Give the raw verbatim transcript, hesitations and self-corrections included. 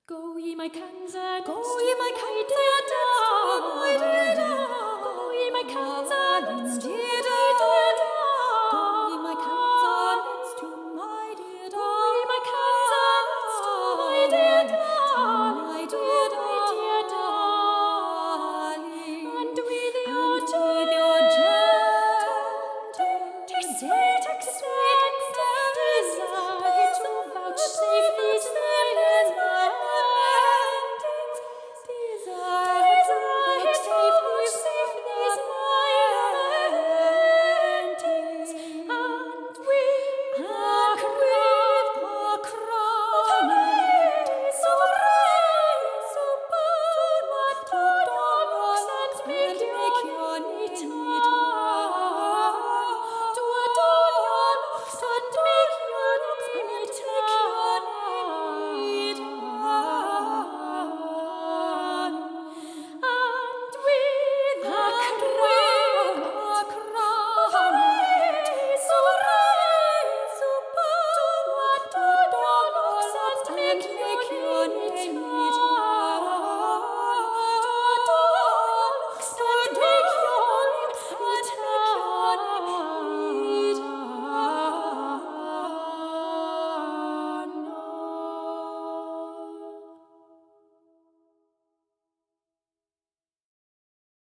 Go ye my cans and go ye my kites and dance, go ye my cans and